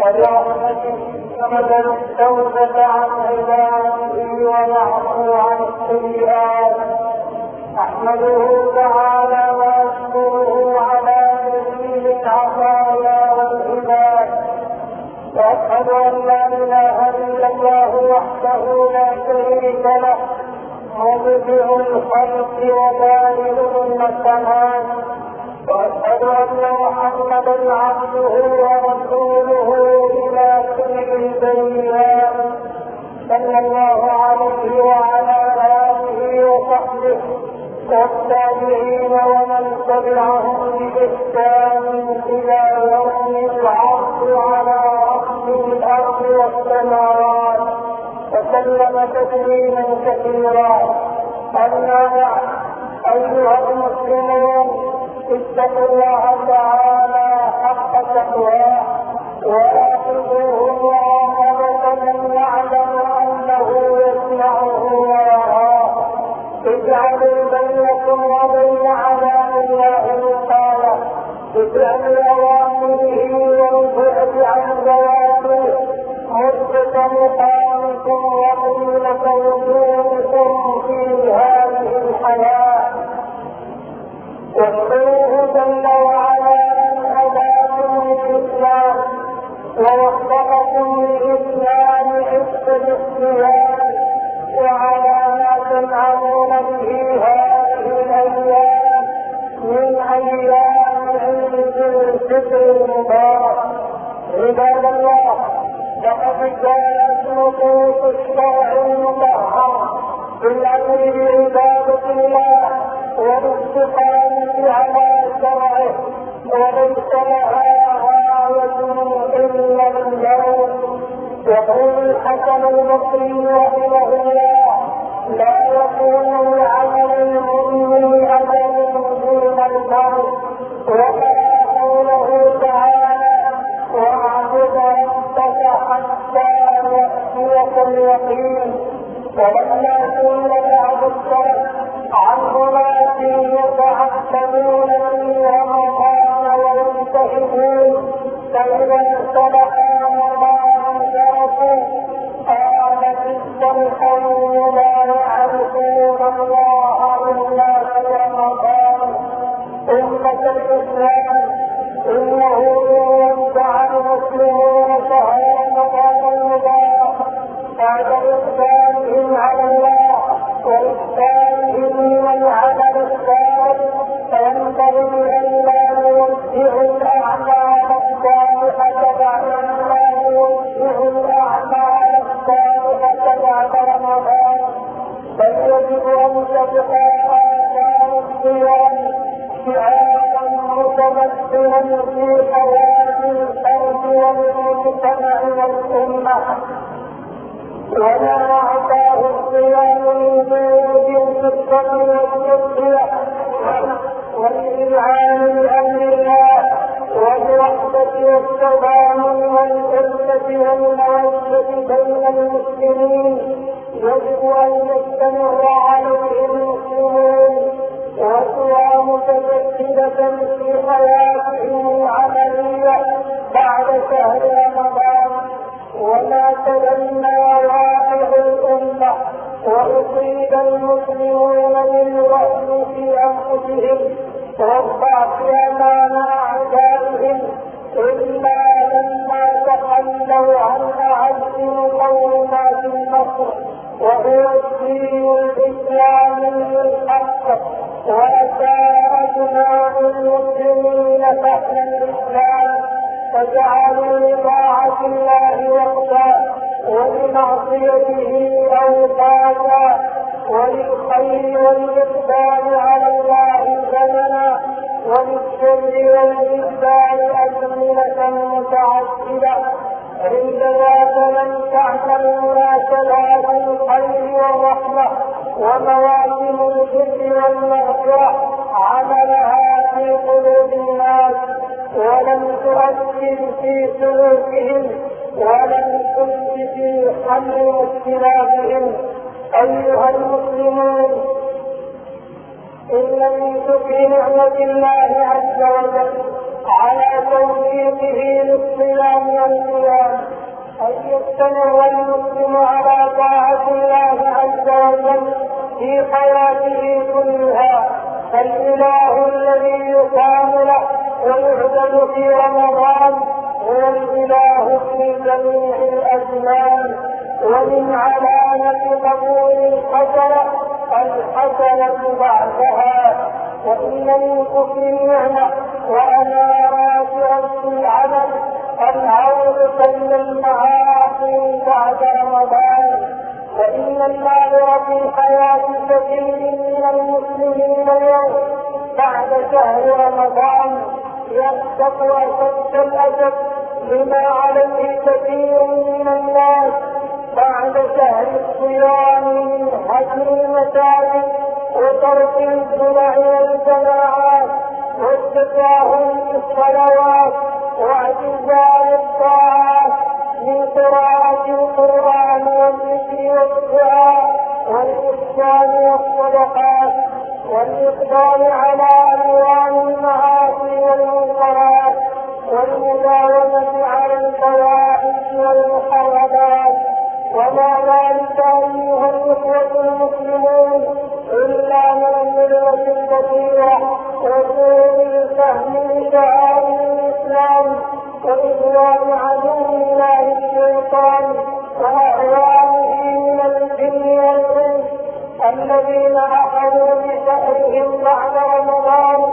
ولرحمته فمن التوبة عن عباده ويعفو عن السيئات. أحمده تعالى وأشكره على جزيل العطايا والهبات، وأشهد أن لا إله إلا الله وحده لا شريك له، مبدع الخلق وبارئ النسمات، وأشهد أن محمدا عبده ورسوله إلى كل البينات، صلى الله عليه وعلى آله وصحبه والتابعين ومن تبعهم بإحسان إلى يوم العرض على رب الأرض والسماوات، وسلم تسليما كثيرا. أما بعد، أيها المسلمون، اتقوا الله تعالى حق تقواه وراقبوه مراقبة من يعلم أنه يسمعه ويراه. اجعلوا بينكم وبين عذاب الله وقاية بفعل أوامره والبعد عن زواته، مدة مقامكم وطيلة وجودكم في هذه الحياة. واذكروه جل وعلا أن هداكم للإسلام ووفقكم للإسلام حفظ الاختيار وعلى ما تنعمون به هذه الأيام من أيام عيد الفطر المبارك. عباد الله، لقد كانت نصوص الشرع المطهر في الأمر بعبادة الله والاستقامة على شرعه، وليس لها غاية إلا اليوم. يقول الحسن البصري رحمه الله: لا يكون لعمل المؤمن أجل دون الموت. وقرأ قوله تعالى: واعبد ربك حتى يأتيك اليقين. ولما سئل بعض السلف عن أناس يتعبدون في رمضان ويجتهدون فإذا انسلخ رمضان تركوا، قال: بئس القوم لا يعرفون الله إلا في رمضان. أمة الإسلام، إنه إن ودع المسلمون شهر رمضان المبارك بعد إقبالهم على الله وإحسانهم من العمل الصالح، فينبغي أن لا يوجهوا الأعمال الصالحة بعد رمضان، بل يجب أن تبقى آثار الصيام شعارا متمثلا في حياة الفرد والمجتمع والأمة. وما أعطاه الصيام من جود في الصبر والتضحية والإذعان بأمر الله والوحدة والتضامن والألفة والمودة بين المسلمين، يجب أن يستمر عليه المسلمون وصيام متجددة في حياتهم العملية بعد شهر رمضان. وما تدنى واقع الأمة وأصيب المسلمون بالوهن في أنفسهم والضعف أمام أعدائهم إلا لما تخلوا عن أعز مقومات النصر، وهو الدين الإسلامي الحق، وأتى أبناء المسلمين فهم الإسلام فجعلوا لطاعة الله وقتا ولمعصيته أوقاتا وللخير والإقبال على الله زمنا وللشر والإقبال أزمنة متعددة. عندما تمتعت المناسبات الخير والرحمة ومواسم الذكر والمغفرة عملها في قلوب الناس ولم تؤثر في سلوكهم ولم تنج في حل اختلافهم. أيها المسلمون، إن من شكر نعمة الله عز وجل على توفيقه للصيام والقيام يستمر المسلم على طاعة الله عز وجل في حياته كلها، فالإله الذي يقام له ويعبد في رمضان هو الإله في جميع الأزمان. ومن علامة قبول الحسنة بعدها. وإن من كفر النعمة وأمارات رد العمل العودة إلى المعاصي بعد رمضان. وإن الناظر في حياة كثير من المسلمين اليوم بعد شهر رمضان يصدق أشد الأسف لما عليه كثير من الناس بعد شهر الصيام من هدم المساجد وترك الجمع والجماعات والتساهل في الصلوات واعتزال الطاعات من قراءة القرآن والذكر والدعاء والإحسان والصدقات والإقبال على ألوان المعاصي والمنكرات والمداومة على الفواحش والمحرمات. وما ذلك أيها الإخوة المسلمون إلا من ملة كثيرة وسوء الفهم لشعائر الإسلام وإغواء عدو الله الشيطان وأعوانه من الجن والإنس الذين أخذوا بشأنهم بعد رمضان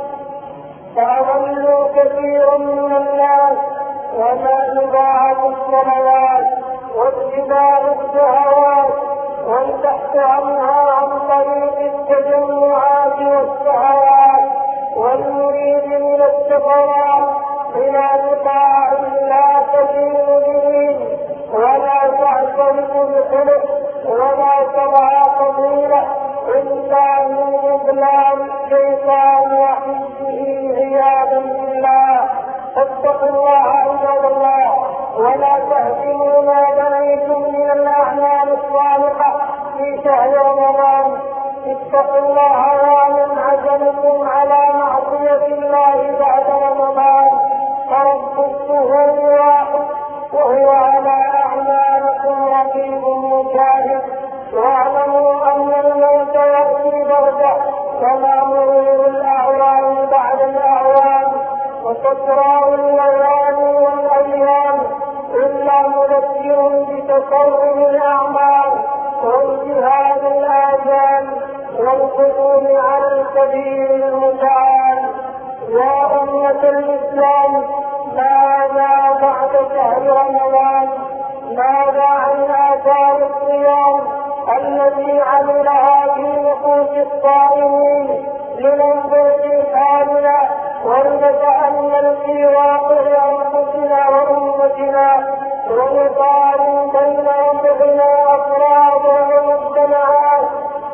فأضلوا كثير من الناس. وما إضاعة الصلوات واتباع الشهوات والبحث عنها عن طريق التجمعات والشهوات والمريد من السفرات إلى لقاء لا تزيد به ولا تعترف بخلق ولا ترعى قبيله إلا من إضلال الشيطان وحزبه عياذا بالله. فاتقوا الله عباد الله ولا تهزموا ما بنيتم من الأعمال الصالحة في شهر رمضان. اتقوا الله ومن عزمكم على معصية الله بعد رمضان فرب الشهور واحد وهو على أعمالكم رقيب مشاهد. واعلموا أن الموت يأتي بغتة كما مرور الأعوام بعد الأعوام وتسرع الليالي والأيام إلا مذكر بتصرف الأعمال وانتهاء الآجال والقدوم على الكبير المتعال. يا أمة الإسلام ماذا بعد شهر رمضان؟ ماذا عن آثار الصيام التي عملها في نفوس الصائمين؟ لننظر في حالنا ولنتأمل في واقع أنفسنا وأمتنا ونقارن بين أنفسنا أفراد ومجتمعات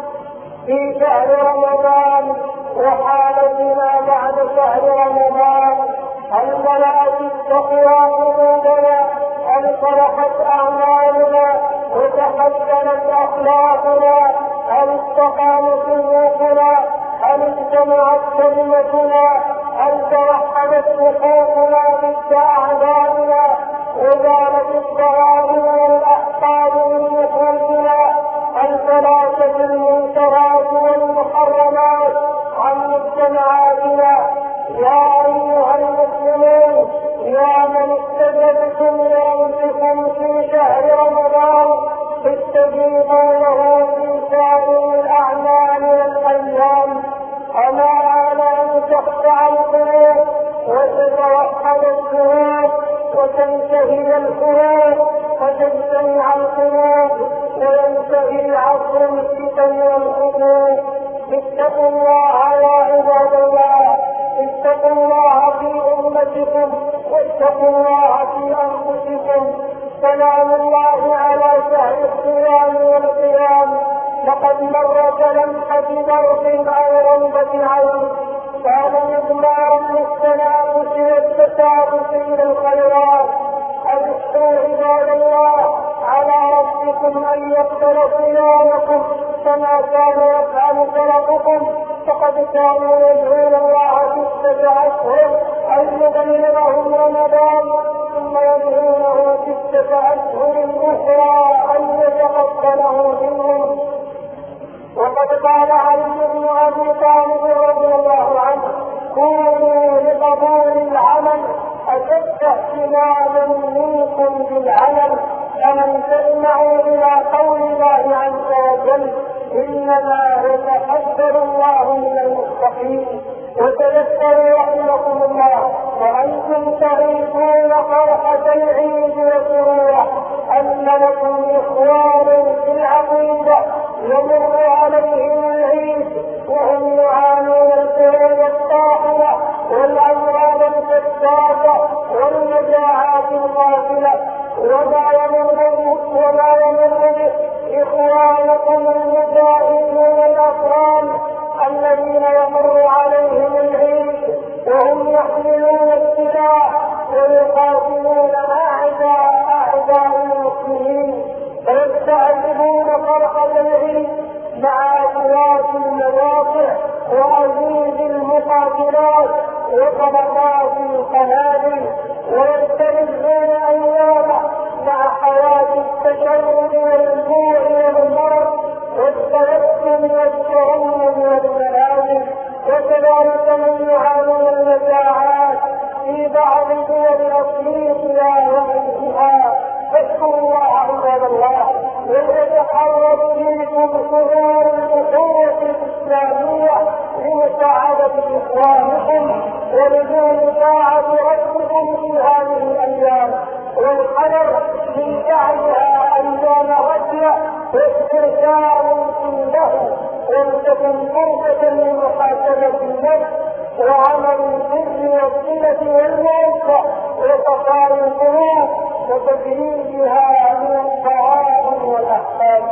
في شهر رمضان وحالتنا بعد شهر رمضان. هل ملأت التقوى قلوبنا؟ هل صلحت أعمالنا وتحسنت أخلاقنا؟ هل استقامت سلوكنا؟ هل اجتمعت كلمتنا؟ هل توحدت حقوقنا ضد أعدائنا وزالت الضغائن والأحقاد من نفوسنا؟ هل تلاشت المنكرات والمحرمات عن مجتمعاتنا؟ يا أيها المسلمون يا من استجبتم لأنفسكم في شهر رمضان استجيبوا له في سائر الأعمال والأيام. أما آن أن تخشع القلوب وتتوحد القلوب وتنتهي القلوب وتجتمع القلوب وينتهي عصر الفتن والحروب. اتقوا الله يا عباد الله، اتقوا الله في أمتكم واتقوا الله في أنفسكم. سلام الله على شهر الصيام والقيام. لقد مر كلمحة برق أو رنبة عين كان مضمارا للتنافس والتسابق إلى الخيرات. أبشروا عباد الله على ربكم أن يقبل صيامكم كما كان يفعل سلفكم، فقد كانوا يدعون الله 6 أشهر أن يبلغهم رمضان ثم يدعونه 6 أشهر الأخرى أن يتقبله منهم. وقد قال علي بن أبي طالب رضي الله عنه: كونوا لقبول العمل أشد اهتماما منكم بالعمل، أن تسمعوا إلى قول الله عز وجل: إنما يتقبل الله من المتقين. وتذكروا رحمكم الله وأنتم تعيشون فرحة العيد وسروره أن لكم إخوان في العقيدة يمر عليهم العيد وهم يعانون الكروب الطاحنة والأمراض الفتاكة والمجاعات القاتلة، وما يمر به إخوانكم المجاهدون الأفراد الذين يمر عليهم العيد وهم يحملون السلاح ويقاتلون أعداء المسلمين، فيستعجبون فرحة العيد مع أصوات المواقع وعزيز المقاتلات وطلقات القنابل، ويستمرون أيامه مع حياة التشرد والجوع والمرض والتوسم والترنم والمنازل. وكذلك من يعانون المجاعات في بعض دول أفريقيا وغيرها. فاذكروا الله عباد الله، وليتحرك فيكم شعور الأخوة الإسلامية لمساعدة إخوانكم ولزوم طاعة ربكم في هذه الأيام، والحذر من جعلها أيام غفلة واسترسال له، ولتكن فرصة لمحاسبة النفس وعمل البر والصلة والمعرفة وصفاء القلوب وتجريدها من الطعام والأحكام،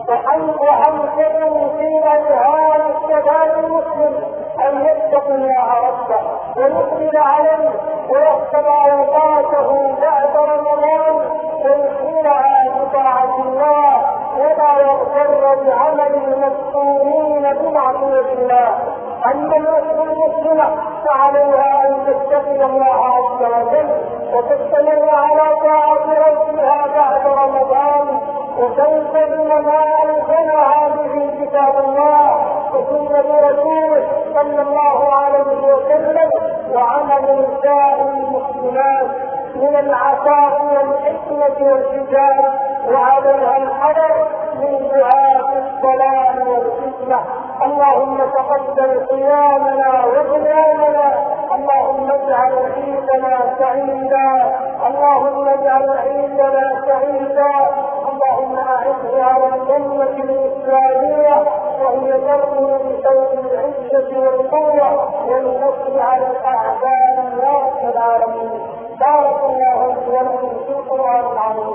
وحمسة في أذهان الشباب المسلم أن يتقوا الله ربه ويقبل عليه ويحسب أوقاته بعد رمضان ويشغلها بطاعة الله ولا يغتر بعمل المفتونين بمعصية الله. أما النفس المسلمة فعليها أن تتقي الله عز وجل وتستمر على طاعة ربها بعد رمضان وتلتزم ما ألزمها به كتاب الله وسنة رسوله صلى الله عليه وسلم وعمل نساء المسلمات من العفاف والحكمة والحجاب، وعليها الحذر من دعاة الضلال والفتنة. اللهم تقبل قيامنا وقيامنا، اللهم اجعل عيدنا سعيدا، اللهم اجعل عيدنا سعيدا، اللهم أعز على الأمة الإسلامية وهي ترمي بثوب العزة والقوة والنصر على الأعداء يا رب العالمين. بارك الله ولكم في القرآن العظيم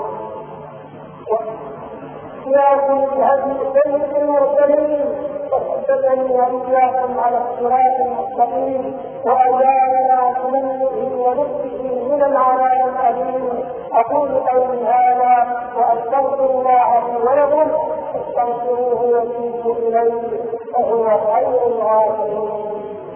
وإياكم بهدي سيد المرسلين وحسبني وإياكم على الصراط المستقيم وأجعلنا بمنه ونفسه من العذاب الأليم. أقول قولي هذا وأستغفر الله لي ولكم فاستغفروه وتوبوا إليه فهو خير الغافرين.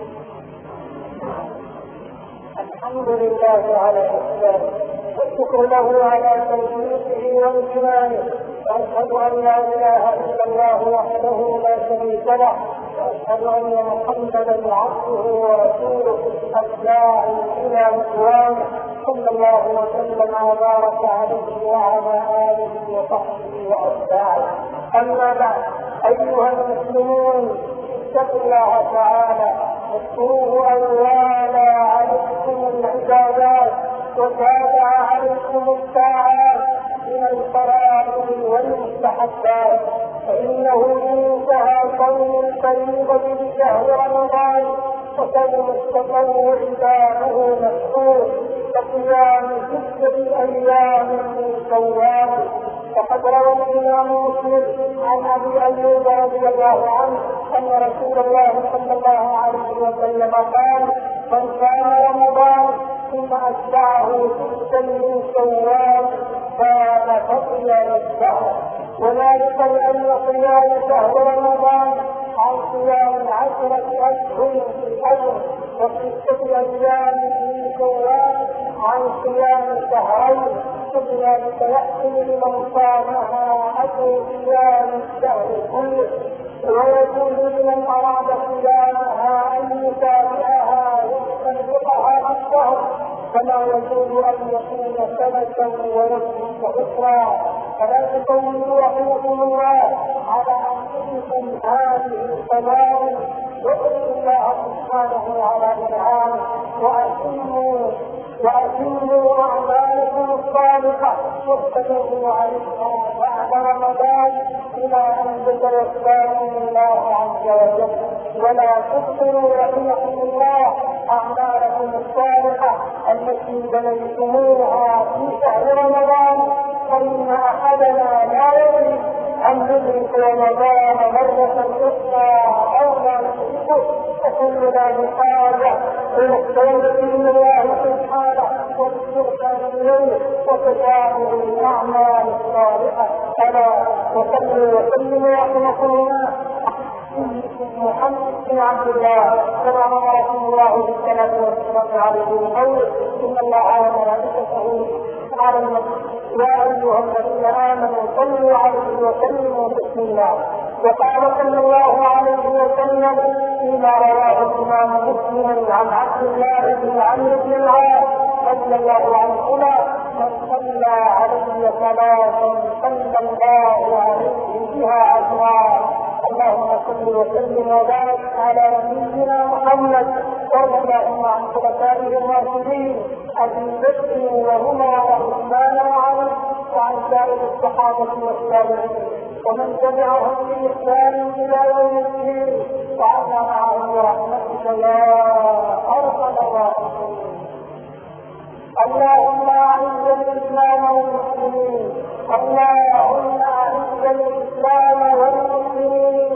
الحمد لله على إحسانه والشكر له على توفيقه وامتنانه، وأشهد أن لا إله إلا الله وحده لا شريك له، وأشهد أن محمدا عبده ورسوله الداعي إلى رضوانه صلى الله وسلم وبارك عليه وعلى آله وصحبه وأتباعه. أما بعد، أيها المسلمون اتقوا الله تعالى واذكروه أولا عليكم العبادات وتابع عليكم الطاعات من الفرائض والمستحبات، فإنه انتهى صوم الفريضة بشهر رمضان وصوم التطوع باعه مشهور كصيام 6 أيام من شوال. وقد روى الإمام مسلم عن أبي أيوب رضي الله عنه أن رسول الله صلى الله عليه وسلم قال: من كان رمضان ثم أتبعه 6 من شوال كان فضلا الشهر، وذلك لأن صيام شهر رمضان عن صيام 10 أشهر في الحج، و6 أيام من شوال عن صيام شهرين ذلك يحصل لمن صامها أجر صيام الشهر كله، ويجوز لمن أراد صيامها أن يتابعها ويستنفقها في الشهر، كما يجوز أن يكون سنة ويكون أخرى. فلا تطولوا رحمكم الله على أنفسكم هذه الفضائل، واتقوا الله سبحانه على إنعامه، وأتموا أعمالكم الصالحة واستمروا عليها بعد رمضان إلى أن يتوفاكم الله عز وجل. ولا تبطلوا رحمكم الله أعمالكم الصالحة التي بنيتموها في شهر رمضان، فإن أحدنا لا يدري أن يدرك رمضان مرة أخرى أو لا يدركه، فكلنا بحاجة إلى التوبة من الله سبحانه والاستغفار إليه وتجاهل الأعمال الصالحة. ألا وصلوا وسلموا رحمكم الله محمد بن عبد الله كما امركم الله بالصلاه والسلام عليه بقوله ان الله وملائكته على النبي يا ايها الذين امنوا صلوا عليه وسلموا تسليما. وقال صلى الله عليه وسلم فيما رواه الامام مسلم عن عبد الله بن عمرو بن العاص رضي الله عنهما من صلى علي صلاه صلى الله عليه بها عشرا. اللهم صل وسلم وبارك على نبينا محمد وارض اللهم عن خلفائه الراشدين ابي بكر وعمر وعثمان وعلي وعن سائر الصحابه والتابعين ومن تبعهم باحسان الى يوم الدين وعنا معهم برحمتك يا ارحم الراحمين. اللهم اعز الاسلام والمسلمين، اللهم اعز الاسلام والمسلمين،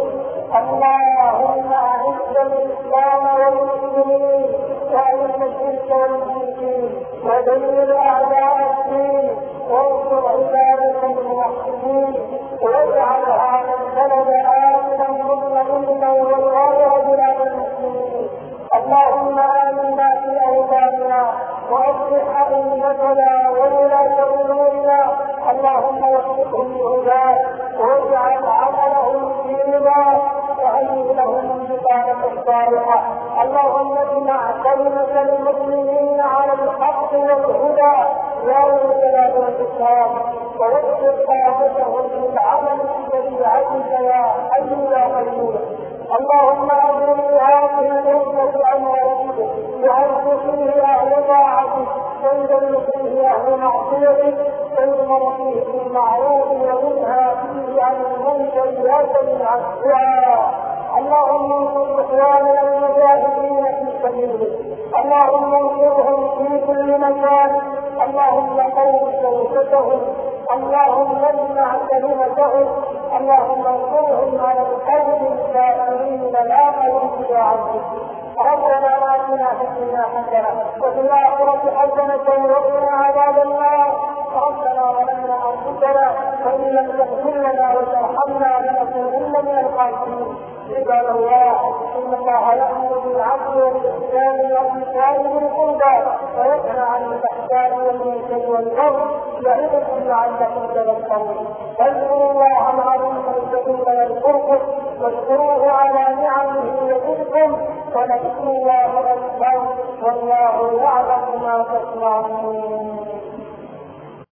اللهم اعز الاسلام والمسلمين واذل الشرك والمشركين ودمر اعداء الدين وانصر عبادك الموحدين واجعل هذا البلد امنا مطمئنا والغايه بلاد المسلمين. اللهم امنا في اوطاننا واصلح ائمتنا وولاة امورنا، اللهم وفقهم لهداك واجعل عملهم في رضاك وهيئ لهم البطانة الصالحة. اللهم اجمع كلمة المسلمين على الحق والهدى يا ذا الجلال والاكرام، ووفق طاقتهم للعمل بشريعتك يا حي يا قيوم. اللهم اجعل هذه الامه امواتك وارزق فيه اهل طاعتك وانزل فيه اهل معصيتك ويؤمر فيه بالمعروف وينهى فيه عن المنكر لا تمنع الدعاء. اللهم انصر اخواننا المجاهدين في سبيلك، اللهم انصرهم في كل مكان، اللهم قوم شوكتهم، اللهم اجمع كلمتهم، اللهم انصرهم على القوم الكافرين لا قوم عبدك. ربنا آتنا في الدنيا حسنة وفي الآخرة حسنة وقنا عذاب النار. ربنا ظلمنا أنفسنا وإن لم تغفر لنا وترحمنا لنكونن من الخاسرين. عباد الله إن الله يأمر بالعدل والإحسان وإيتاء ذي القربى وينهى عن الفحشاء والمنكر والبغي يعظكم لعلكم تذكرون. اذكروا الله العظيم الجليل يذكركم واشكروه على نعمه يزدكم ولذكر الله أكبر والله يعلم ما تصنعون.